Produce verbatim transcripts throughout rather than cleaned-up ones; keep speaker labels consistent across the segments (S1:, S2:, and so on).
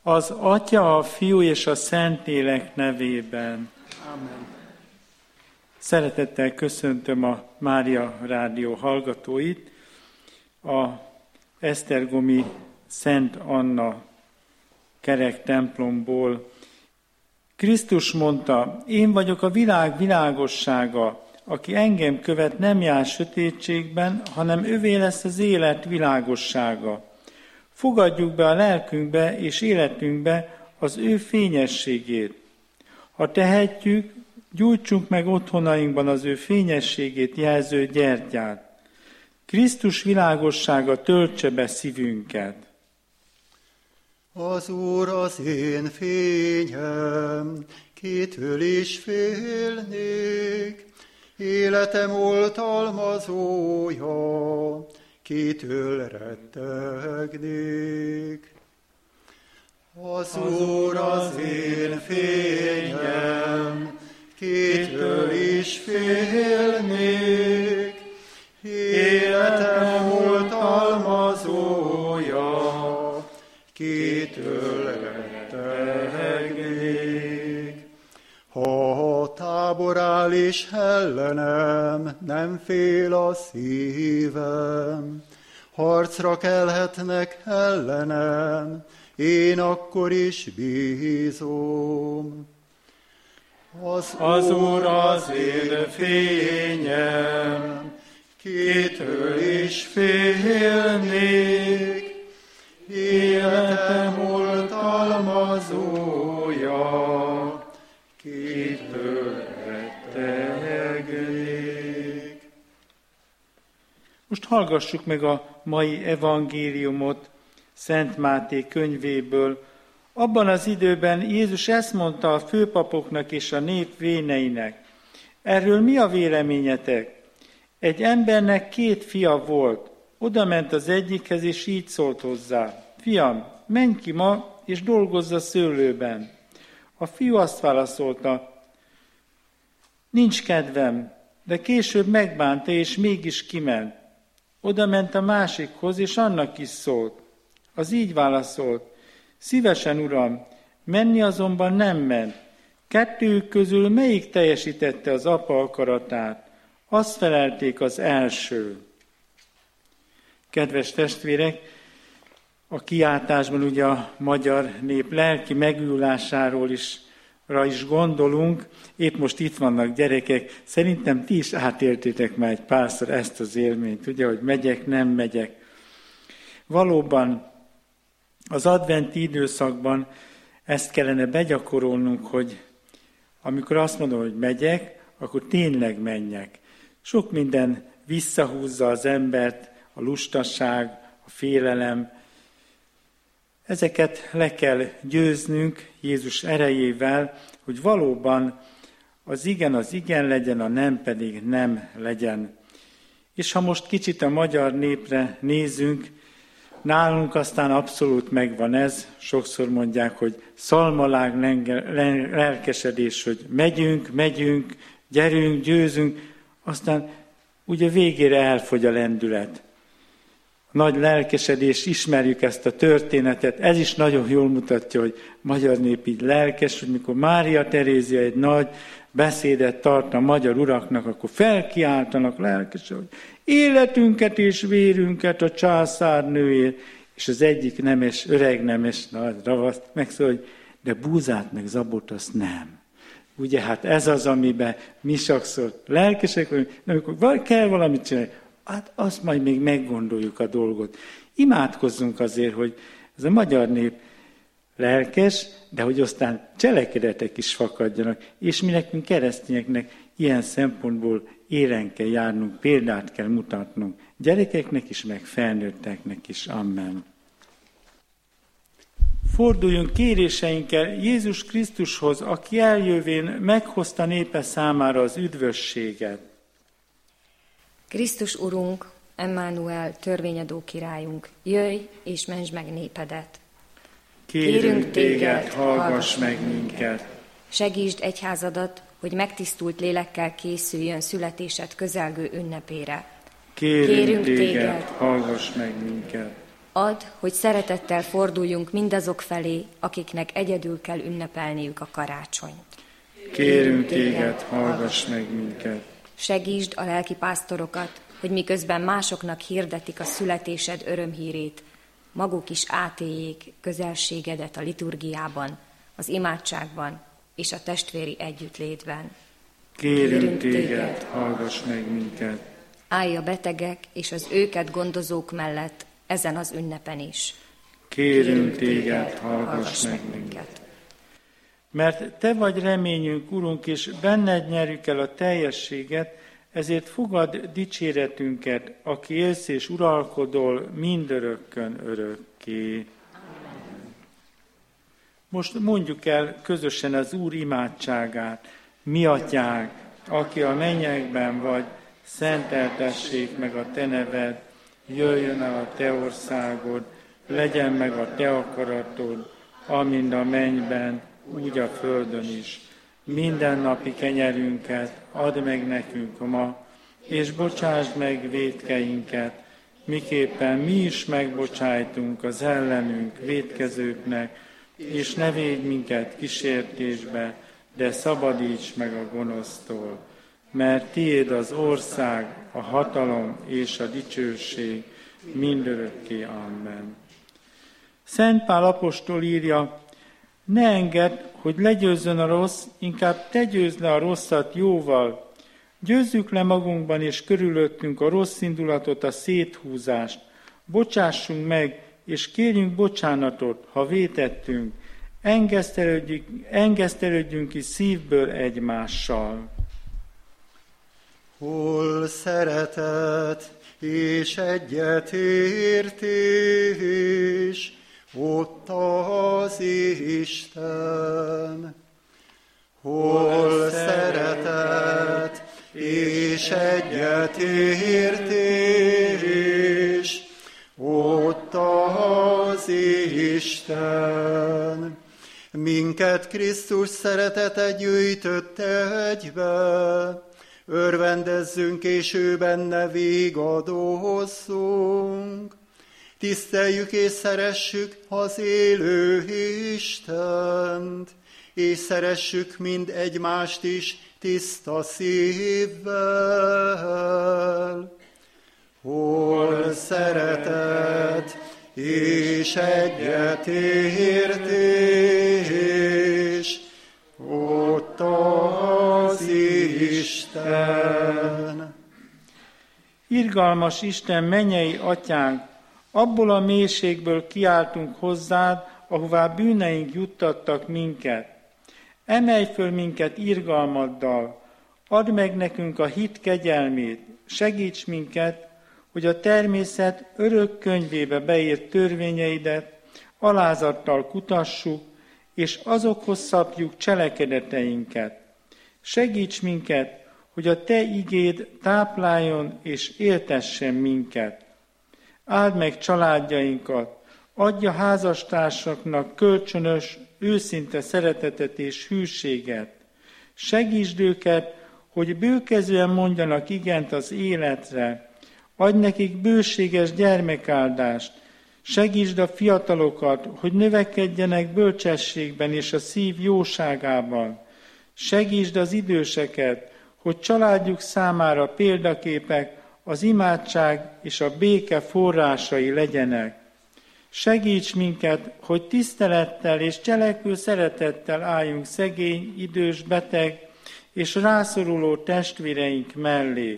S1: Az Atya, a Fiú és a Szentlélek nevében.
S2: Amen.
S1: Szeretettel köszöntöm a Mária Rádió hallgatóit, a esztergomi Szent Anna kerek templomból. Krisztus mondta, én vagyok a világ világossága, aki engem követ, nem jár sötétségben, hanem övé lesz az élet világossága. Fogadjuk be a lelkünkbe és életünkbe az ő fényességét. Ha tehetjük, gyújtsunk meg otthonainkban az ő fényességét jelző gyertyát. Krisztus világossága töltse be szívünket.
S2: Az Úr az én fényem, kitől is félnék, életem oltalmazója, kitől rettegnék. Az Úr az én fényem, kitől is félnék, életem oltalmazója, kitől rettegnék. Ha a tábor áll is ellenem, nem fél a szívem, harcra kelhetnek ellenem, én akkor is bízom. Az,
S1: az Úr az én fényem,
S2: kitől is félnék, életem oltalmazója, kitől rettegnék.
S1: Most hallgassuk meg a mai evangéliumot Szent Máté könyvéből. Abban az időben Jézus ezt mondta a főpapoknak és a nép véneinek. Erről mi a véleményetek? Egy embernek két fia volt. Oda ment az egyikhez, és így szólt hozzá. Fiam, menj ki ma, és dolgozz a szőlőben. A fiú azt válaszolta, nincs kedvem, de később megbánta, és mégis kiment. Oda ment a másikhoz, és annak is szólt. Az így válaszolt, szívesen, uram, menni azonban nem ment. Kettőjük közül melyik teljesítette az apa akaratát? Azt felelték, az első. Kedves testvérek, a kiáltásban ugye a magyar nép lelki megújulásáról is, rá is gondolunk. Épp most itt vannak gyerekek, szerintem ti is átéltétek már egy párszor ezt az élményt, ugye, hogy megyek, nem megyek. Valóban az adventi időszakban ezt kellene begyakorolnunk, hogy amikor azt mondom, hogy megyek, akkor tényleg menjek. Sok minden visszahúzza az embert, a lustaság, a félelem. Ezeket le kell győznünk Jézus erejével, hogy valóban az igen az igen legyen, a nem pedig nem legyen. És ha most kicsit a magyar népre nézünk, nálunk aztán abszolút megvan ez, sokszor mondják, hogy szalmalág lelkesedés, hogy megyünk, megyünk, gyerünk, győzünk, aztán ugye végére elfogy a lendület. Nagy lelkesedés, ismerjük ezt a történetet, ez is nagyon jól mutatja, hogy magyar nép így lelkes, hogy mikor Mária Terézia egy nagy beszédet tart a magyar uraknak, akkor felkiáltanak lelkesen, hogy életünket és vérünket a császárnőért, és az egyik nemes, öreg nemes, nagy ravaszt megszól, hogy de búzát meg zabot azt nem. Ugye hát ez az, amiben mi sokszor lelkesek vagyunk, de amikor kell valamit csinálni, hát azt majd még meggondoljuk a dolgot. Imádkozzunk azért, hogy ez a magyar nép lelkes, de hogy aztán cselekedetek is fakadjanak, és mi nekünk keresztényeknek ilyen szempontból élen kell járnunk, példát kell mutatnunk. Gyerekeknek is, meg felnőtteknek is. Amen. Forduljunk kéréseinkkel Jézus Krisztushoz, aki eljövén meghozta népe számára az üdvösséget.
S3: Krisztus Urunk, Emmanuel, törvényadó királyunk, jöjj és mentsd meg népedet.
S1: Kérünk téged, hallgass meg minket.
S3: Segítsd egyházadat, hogy megtisztult lélekkel készüljön születésed közelgő ünnepére.
S1: Kérünk, Kérünk téged, téged, hallgass meg minket.
S3: Add, hogy szeretettel forduljunk mindazok felé, akiknek egyedül kell ünnepelniük a karácsonyt.
S1: Kérünk téged, hallgass meg minket.
S3: Segítsd a lelkipásztorokat, hogy miközben másoknak hirdetik a születésed örömhírét, maguk is átéljék közelségedet a liturgiában, az imádságban és a testvéri együttlétben.
S1: Kérünk, Kérünk téged, hallgass meg minket.
S3: Állj a betegek és az őket gondozók mellett ezen az ünnepen is.
S1: Kérünk, Kérünk téged, hallgass, hallgass meg minket. Mert te vagy reményünk, Urunk, és benned nyerjük el a teljességet, ezért fogad dicséretünket, aki élsz és uralkodol mindörökkön örökké. Most mondjuk el közösen az Úr imádságát. Mi atyánk, aki a mennyekben vagy, szenteltessék meg a te neved, jöjjön el a te országod, legyen meg a te akaratod, amint a mennyben, úgy a földön is. Mindennapi kenyerünket add meg nekünk ma, és bocsásd meg vétkeinket, miképpen mi is megbocsájtunk az ellenünk vétkezőknek, és ne védj minket kísértésbe, de szabadíts meg a gonosztól. Mert tiéd az ország, a hatalom és a dicsőség mindörökké. Amen. Szent Pál apostol írja, ne engedd, hogy legyőzzön a rossz, inkább te győzd le a rosszat jóval. Győzzük le magunkban és körülöttünk a rossz indulatot, a széthúzást. Bocsássunk meg, és kérjünk bocsánatot, ha vétettünk. Engesztelődjünk, engesztelődjünk is szívből egymással.
S2: Hol szeretet és egyetértés, ott az Isten. Hol szeretet és egyetértés, ott az Isten. Minket Krisztus szeretete gyűjtött egybe, örvendezzünk és ő benne végadozzunk. Tiszteljük és szeressük az élő Istent, és szeressük mind egymást is tiszta szívvel. Hol szeretet és egyetértés, ott az Isten.
S1: Irgalmas Isten, mennyei atyánk, abból a mélységből kiáltunk hozzád, ahová bűneink juttattak minket. Emelj föl minket irgalmaddal, add meg nekünk a hit kegyelmét, segíts minket, hogy a természet örök könyvébe beírt törvényeidet alázattal kutassuk, és azokhoz szabjuk cselekedeteinket. Segíts minket, hogy a te igéd tápláljon és éltessen minket. Áld meg családjainkat, adja házastársaknak kölcsönös, őszinte szeretetet és hűséget. Segítsd őket, hogy bőkezően mondjanak igent az életre, adj nekik bőséges gyermekáldást, segítsd a fiatalokat, hogy növekedjenek bölcsességben és a szív jóságában. Segítsd az időseket, hogy családjuk számára példaképek, az imádság és a béke forrásai legyenek. Segíts minket, hogy tisztelettel és cselekvő szeretettel álljunk szegény, idős, beteg és rászoruló testvéreink mellé.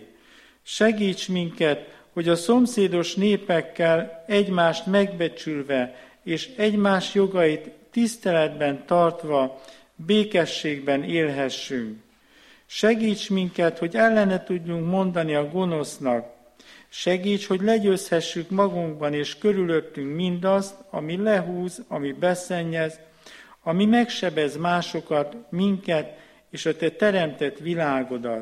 S1: Segíts minket, hogy a szomszédos népekkel egymást megbecsülve és egymás jogait tiszteletben tartva békességben élhessünk. Segíts minket, hogy ellene tudjunk mondani a gonosznak. Segíts, hogy legyőzhessük magunkban és körülöttünk mindazt, ami lehúz, ami beszennyez, ami megsebez másokat, minket és a te teremtett világodat.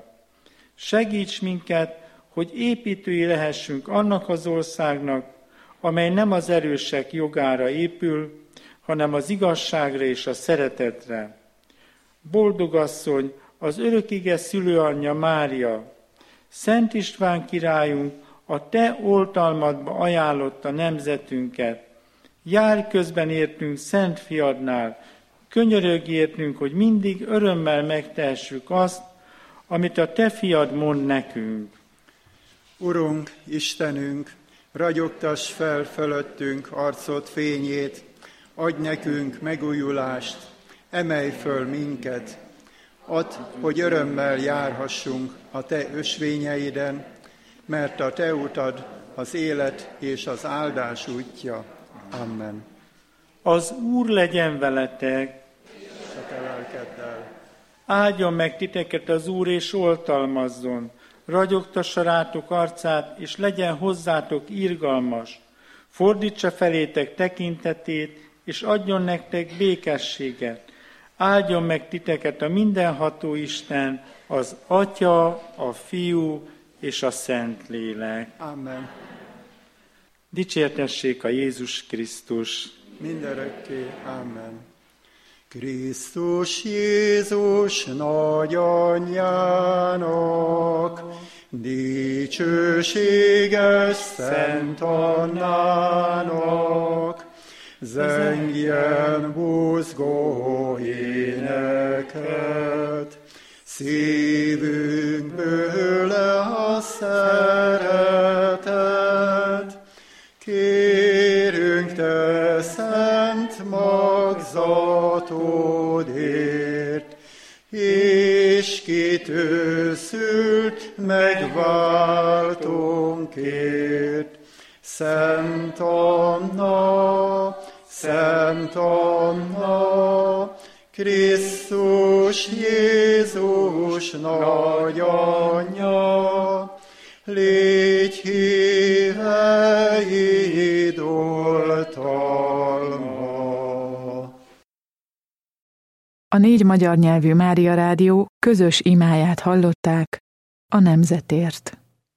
S1: Segíts minket, hogy építői lehessünk annak az országnak, amely nem az erősek jogára épül, hanem az igazságra és a szeretetre. Boldog asszony, az örökige szülőanyja Mária, Szent István királyunk, a te oltalmadba ajánlott a nemzetünket. Járj közben értünk Szent Fiadnál, könyörögj értünk, hogy mindig örömmel megtehessük azt, amit a te fiad mond nekünk.
S2: Urunk, Istenünk, ragyogtass fel fölöttünk arcod fényét, adj nekünk megújulást, emelj föl minket, add, hogy örömmel járhassunk a te ösvényeiden, mert a te utad az élet és az áldás útja. Amen.
S1: Az Úr legyen veletek,
S2: a te lelkeddel.
S1: Áldjon meg titeket az Úr, és oltalmazzon, ragyogtassa rátok arcát, és legyen hozzátok irgalmas. Fordítsa felétek tekintetét, és adjon nektek békességet. Áldjon meg titeket a mindenható Isten, az Atya, a Fiú és a Szentlélek.
S2: Amen.
S1: Dicsértessék a Jézus Krisztus.
S2: Mindörökké. Amen. Krisztus Jézus nagyanyjának, dicsőséges Szent Annának, zengjen buzgó éneket, szívünkből a szeretet. Kérünk te szent magzatodért, és kitőszült megváltónkért. Szent Anna, Szent Anna, Krisztus Jézus nagyanyja, légy híveid oltalma.
S4: A négy magyar nyelvű Mária Rádió közös imáját hallották a nemzetért.